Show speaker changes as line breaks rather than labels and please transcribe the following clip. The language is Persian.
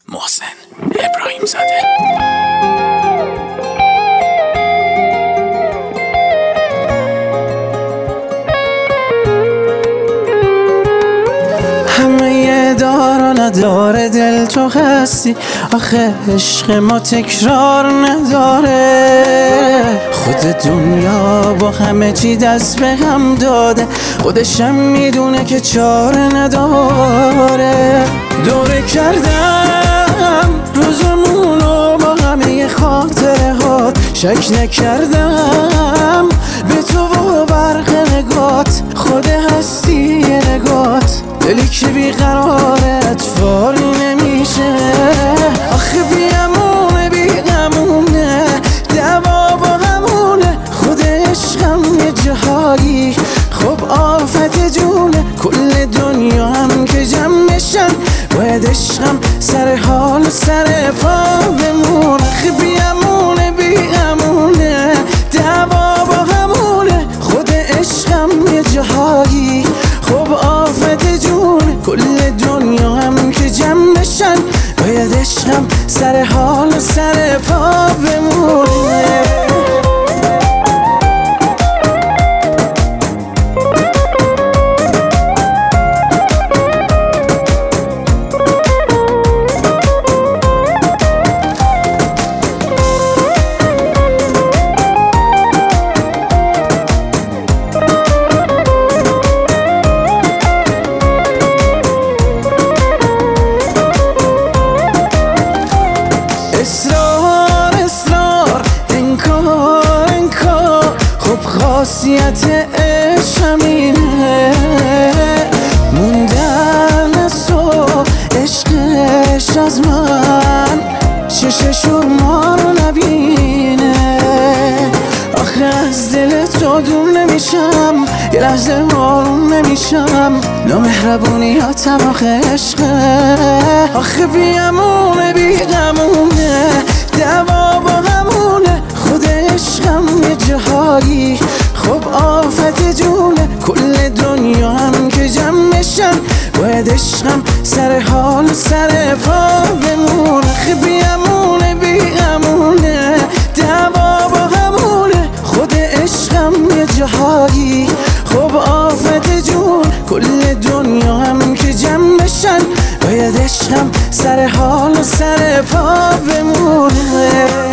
محسن ابراهیم زاده.
همه دار و نداره دل تو هستی، آخه عشق ما تکرار نداره. خود دنیا با همه چی دست به هم داده، خودشم میدونه که چاره نداره. دوره کردم روزمونو با همه خاطره هات، شک نکردم به تو و برق نگات، خود هستی نگات. دلی که بیقراره اتفاری نمیشه، آخه بیامونه بیغمونه، دوا با همونه. خود عشقم یه جهایی خب آفت جونه، کل دنیا هم که جمع بشن باید عشقم سر حال و سر پا بمونه. آخه بیامونه بیغمونه، دوا با همونه. خود عشقم یه جهایی خب آفت جونه، کل دنیا هم که جمع بشن باید عشقم سر حال و سر پا بمونه. اصرار اصرار انکار انکار، خب خاصیت عشق همینه. موندن از تو عشقش از من، چششور ما رو نبینه. آخه از دل تو دور نمیشم، یه لحظه آروم نمیشم. نامهربونیاتم آخه عشقه، آخه بیامونه بیغمونه، دوا با همونه. خود عشقم یه جهایی خب آفت جونه، کل دنیا هم که جمع بشن باید عشقم سر حال و سر پا بمونه. آخه بیامونه بیغمونه، دوا با همونه. خود عشقم یه جهایی خب آفت جون، کل دنیا هم که جمع بشن باید عشقم سر حال و سر پا بمونه.